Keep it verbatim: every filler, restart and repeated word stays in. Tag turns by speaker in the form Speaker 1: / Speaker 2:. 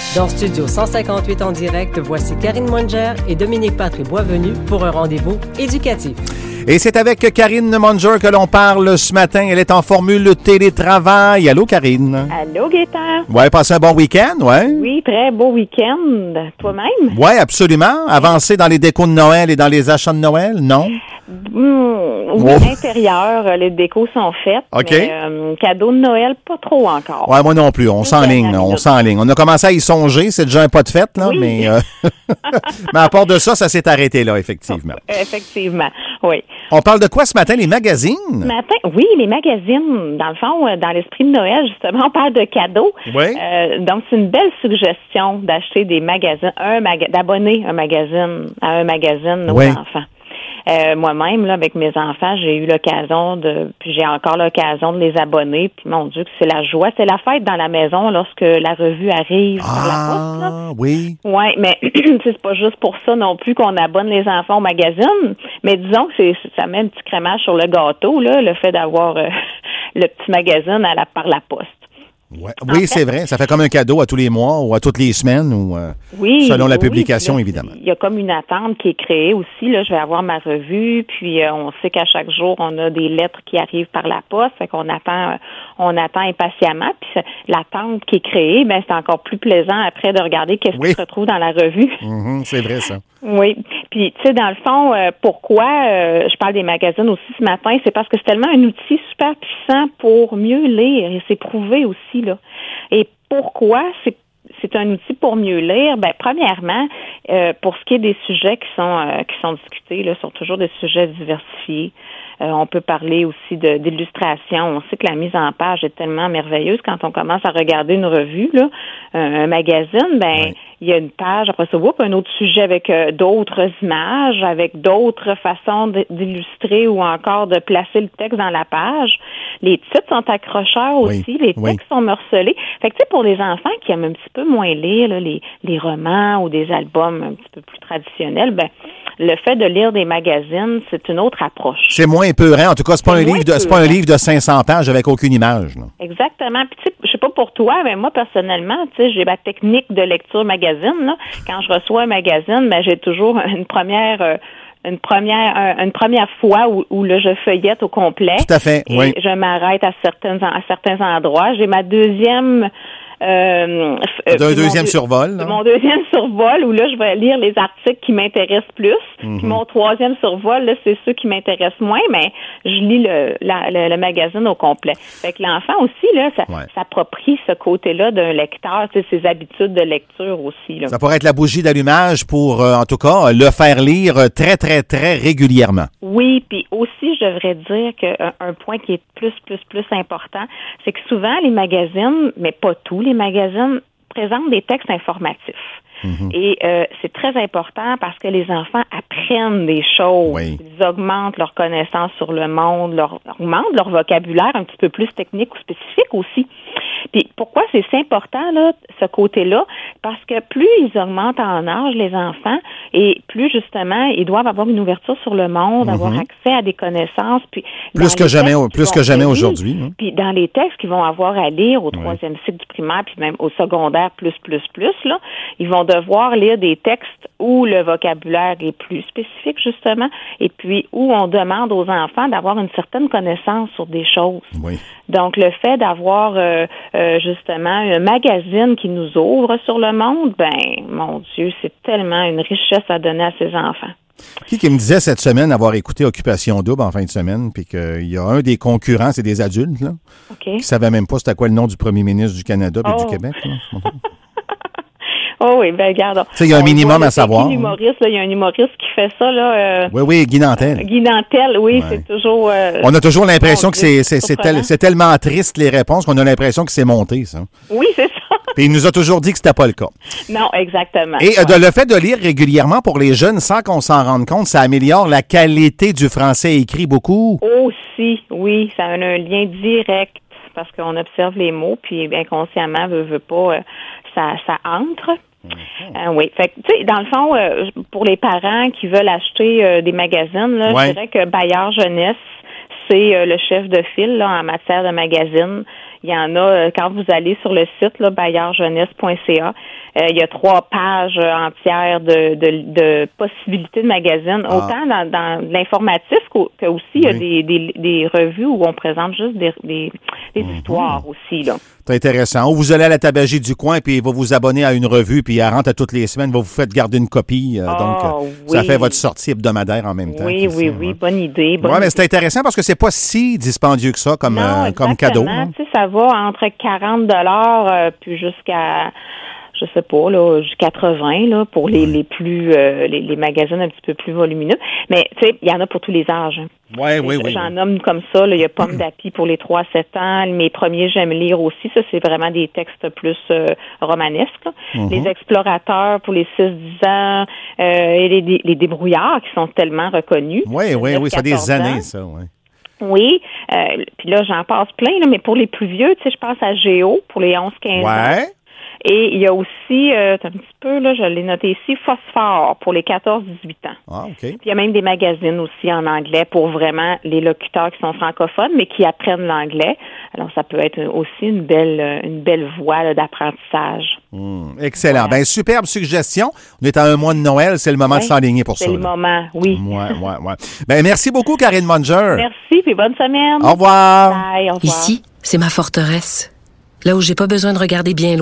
Speaker 1: Dans Studio cent cinquante-huit en direct, voici Karine Munger et Dominique Patry-Boisvenu pour un rendez-vous éducatif.
Speaker 2: Et c'est avec Karine Munger que l'on parle ce matin. Elle est en formule télétravail. Allô, Karine?
Speaker 3: Allô, Gaëtan?
Speaker 2: Ouais, passez un bon week-end, ouais?
Speaker 3: Oui, très beau week-end. Toi-même?
Speaker 2: Oui, absolument. Avancer dans les décos de Noël et dans les achats de Noël, non?
Speaker 3: Mmh, oui,
Speaker 2: Oh.
Speaker 3: l'intérieur, les décos sont faites.
Speaker 2: OK.
Speaker 3: Mais, euh, cadeau de Noël, pas trop encore.
Speaker 2: Ouais, moi non plus. On s'enligne, là, on s'enligne. On a commencé à y songer. C'est déjà un pas de fête, là,
Speaker 3: Oui.
Speaker 2: mais, euh, mais à part de ça, ça s'est arrêté, là, effectivement.
Speaker 3: Effectivement, oui.
Speaker 2: On parle de quoi ce matin? Les magazines?
Speaker 3: Ce matin, oui, les magazines. Dans le fond, euh, dans l'esprit de Noël, justement, on parle de cadeaux.
Speaker 2: Oui.
Speaker 3: Euh, donc, c'est une belle suggestion d'acheter des magazines, un maga- d'abonner un magazine à un magazine aux
Speaker 2: Oui.
Speaker 3: enfants. Euh, moi-même, là, avec mes enfants, j'ai eu l'occasion de, puis j'ai encore l'occasion de les abonner. Puis mon Dieu, que c'est la joie, c'est la fête dans la maison lorsque la revue arrive par la poste. Là.
Speaker 2: Ah, oui.
Speaker 3: Oui, mais c'est pas juste pour ça non plus qu'on abonne les enfants au magazine. Mais disons que c'est, ça met un petit crémage sur le gâteau, là, le fait d'avoir euh, le petit magazine à la, par la poste.
Speaker 2: Ouais. Oui, c'est vrai. Ça fait comme un cadeau à tous les mois ou à toutes les semaines ou euh,
Speaker 3: Oui,
Speaker 2: selon la
Speaker 3: oui,
Speaker 2: publication,
Speaker 3: là,
Speaker 2: évidemment.
Speaker 3: Il y a comme une attente qui est créée aussi. Là, je vais avoir ma revue, puis euh, on sait qu'à chaque jour, on a des lettres qui arrivent par la poste, fait qu'on attend, euh, on attend impatiemment. Puis c'est- l'attente qui est créée, ben c'est encore plus plaisant après de regarder qu'est-ce
Speaker 2: Oui.
Speaker 3: qui se retrouve dans la revue.
Speaker 2: Mhm, c'est vrai, ça.
Speaker 3: Oui. Puis, tu sais, dans le fond, euh, pourquoi euh, je parle des magazines aussi ce matin, c'est parce que c'est tellement un outil super puissant pour mieux lire. Et c'est prouvé aussi, là. Et pourquoi c'est c'est un outil pour mieux lire? Ben, premièrement, euh, pour ce qui est des sujets qui sont euh, qui sont discutés, là, sont toujours des sujets diversifiés. Euh, on peut parler aussi de, d'illustration. On sait que la mise en page est tellement merveilleuse quand on commence à regarder une revue, là, un, un magazine, ben,
Speaker 2: Ouais.
Speaker 3: il y a une page, après ça, whoop, un autre sujet avec euh, d'autres images, avec d'autres façons d- d'illustrer ou encore de placer le texte dans la page. Les titres sont accrocheurs
Speaker 2: Oui,
Speaker 3: aussi, les
Speaker 2: oui.
Speaker 3: textes sont morcelés. Fait que, tu sais, pour les enfants qui aiment un petit peu moins lire, là, les, les romans ou des albums un petit peu plus traditionnels, ben, le fait de lire des magazines, c'est une autre approche.
Speaker 2: C'est moins épeurant. En tout cas, c'est pas
Speaker 3: C'est
Speaker 2: un
Speaker 3: moins
Speaker 2: livre de, c'est pas un
Speaker 3: épeurant.
Speaker 2: livre de cinq cents pages avec aucune image, là.
Speaker 3: Exactement. Puis, tu sais, je sais pas pour toi, mais moi, personnellement, tu sais, j'ai ma technique de lecture magazine, là. Quand je reçois un magazine, ben, j'ai toujours une première, euh, une première, un- une première fois où, où là, je feuillette au complet.
Speaker 2: Tout à fait,
Speaker 3: Et
Speaker 2: oui.
Speaker 3: je m'arrête à certains, à certains endroits. J'ai ma deuxième, euh, f-
Speaker 2: D'un
Speaker 3: euh,
Speaker 2: deuxième
Speaker 3: mon deux-
Speaker 2: survol, là.
Speaker 3: Mon deuxième survol, où là, je vais lire les articles qui m'intéressent plus.
Speaker 2: Mhm.
Speaker 3: Puis mon troisième survol, là, c'est ceux qui m'intéressent moins, mais je lis le, la- le, le magazine au complet. Fait que l'enfant aussi, là, ça,
Speaker 2: Ouais.
Speaker 3: s'approprie ce côté-là d'un lecteur, tu sais, ses habitudes de lecture aussi, là.
Speaker 2: Ça pourrait être la bougie d'allumage pour, euh, en tout cas, le faire lire euh, très, très, très régulièrement.
Speaker 3: Oui, puis aussi, je devrais dire qu'un un point qui est plus, plus, plus important, c'est que souvent, les magazines, mais pas tous les magazines, présentent des textes informatifs.
Speaker 2: Mhm.
Speaker 3: Et euh, c'est très important parce que les enfants apprennent des choses.
Speaker 2: Oui.
Speaker 3: Ils augmentent leur connaissance sur le monde, leur, augmentent leur vocabulaire un petit peu plus technique ou spécifique aussi. Puis pourquoi c'est si important, là, ce côté-là? Parce que plus ils augmentent en âge, les enfants, et plus justement, ils doivent avoir une ouverture sur le monde,
Speaker 2: Mhm.
Speaker 3: avoir accès à des connaissances. Puis
Speaker 2: Plus
Speaker 3: dans
Speaker 2: que
Speaker 3: les
Speaker 2: jamais,
Speaker 3: textes
Speaker 2: plus
Speaker 3: qu'ils
Speaker 2: que
Speaker 3: vont
Speaker 2: jamais
Speaker 3: lire,
Speaker 2: aujourd'hui, hein.
Speaker 3: puis dans les textes qu'ils vont avoir à lire au troisième cycle du primaire, puis même au secondaire plus, plus, plus, là, ils vont devoir lire des textes où le vocabulaire est plus spécifique, justement, et puis où on demande aux enfants d'avoir une certaine connaissance sur des choses.
Speaker 2: Oui.
Speaker 3: Donc, le fait d'avoir euh, euh, justement un magazine qui nous ouvre sur le monde, ben, mon Dieu, c'est tellement une richesse à donner à ses enfants.
Speaker 2: Qui qui me disait cette semaine avoir écouté Occupation Double en fin de semaine, puis qu'il y a un des concurrents, c'est des adultes, là,
Speaker 3: OK?
Speaker 2: qui savaient même pas c'était quoi le nom du premier ministre du Canada et
Speaker 3: Oh.
Speaker 2: du Québec, là.
Speaker 3: Oh oui, ben regarde.
Speaker 2: Tu sais, il y a un
Speaker 3: on le
Speaker 2: minimum
Speaker 3: voit, là,
Speaker 2: à savoir,
Speaker 3: c'est qui l'humoriste, là, il y a un humoriste qui fait ça, là. Euh,
Speaker 2: Oui, oui, Guy Nantel.
Speaker 3: Guy Nantel, oui,
Speaker 2: Ouais.
Speaker 3: c'est toujours... euh,
Speaker 2: On a toujours l'impression
Speaker 3: mon
Speaker 2: que
Speaker 3: Dieu,
Speaker 2: c'est, c'est, c'est, tel-
Speaker 3: surprenant.
Speaker 2: c'est tellement triste, les réponses, qu'on a l'impression que c'est monté, ça.
Speaker 3: Oui, c'est ça.
Speaker 2: Puis il nous a toujours dit que c'était pas le cas.
Speaker 3: Non, exactement.
Speaker 2: Et euh,
Speaker 3: Ouais.
Speaker 2: de, le fait de lire régulièrement pour les jeunes sans qu'on s'en rende compte, ça améliore la qualité du français écrit beaucoup.
Speaker 3: Aussi, oui, ça a un, un lien direct parce qu'on observe les mots, puis inconsciemment, veut, veut pas, euh, ça, ça entre. Euh, oui, fait que, tu sais, dans le fond, euh, pour les parents qui veulent acheter euh, des magazines, là,
Speaker 2: Ouais.
Speaker 3: je dirais que Bayard Jeunesse, c'est euh, le chef de file là, en matière de magazines. Il y en a, quand vous allez sur le site, là, bailleur jeunesse point c a, euh, il y a trois pages entières de, de, de possibilités de magazines, ah. autant dans, dans l'informatif que aussi il y a oui. des, des, des revues où on présente juste des, des, des mm-hmm. histoires aussi, là.
Speaker 2: C'est intéressant. Ou vous allez à la tabagie du coin, puis vous vous abonnez à une revue, puis elle rentre à toutes les semaines, vous vous faites garder une copie. Euh, oh, donc, euh, oui. ça fait votre sortie hebdomadaire en même temps.
Speaker 3: Oui, oui,
Speaker 2: ça,
Speaker 3: oui.
Speaker 2: Ouais.
Speaker 3: Bonne idée. Bonne
Speaker 2: ouais,
Speaker 3: idée.
Speaker 2: mais c'est intéressant parce que c'est pas si dispendieux que ça comme,
Speaker 3: non,
Speaker 2: euh, comme cadeau.
Speaker 3: Non, tu sais, ça va entre quarante dollars euh, puis jusqu'à... je sais pas, là, quatre-vingts, là, pour les, les plus, euh, les, les magazines un petit peu plus volumineux. Mais, tu sais, il y en a pour tous les âges. Hein.
Speaker 2: Ouais, oui, oui.
Speaker 3: J'en nomme comme ça, là, il y a Pomme d'api pour les trois à sept ans. Mes premiers, j'aime lire aussi. Ça, c'est vraiment des textes plus euh, romanesques. Mm-hmm. Les explorateurs pour les six à dix ans, euh, et les, les débrouillards qui sont tellement reconnus.
Speaker 2: Oui, oui, oui, ça fait des années, ça, oui.
Speaker 3: Oui, euh, puis là, j'en passe plein, là, mais pour les plus vieux, tu sais, je pense à Géo pour les onze quinze
Speaker 2: ouais.
Speaker 3: ans. Et il y a aussi, euh, un petit peu, là, je l'ai noté ici, Phosphore pour les quatorze à dix-huit ans.
Speaker 2: Ah, OK.
Speaker 3: Puis il y a même des magazines aussi en anglais pour vraiment les locuteurs qui sont francophones, mais qui apprennent l'anglais. Alors, ça peut être aussi une belle une belle voie là, d'apprentissage.
Speaker 2: Mmh, excellent. Voilà. Bien, superbe suggestion. On est à un mois de Noël, c'est le moment ouais, de s'enligner pour
Speaker 3: c'est
Speaker 2: ça.
Speaker 3: C'est le
Speaker 2: là.
Speaker 3: moment, oui.
Speaker 2: Ouais, ouais, ouais. Bien, merci beaucoup, Karine Munger.
Speaker 3: Merci, puis bonne semaine.
Speaker 2: Au revoir.
Speaker 3: Bye, au revoir.
Speaker 4: Ici, c'est ma forteresse. Là où j'ai pas besoin de regarder bien loin.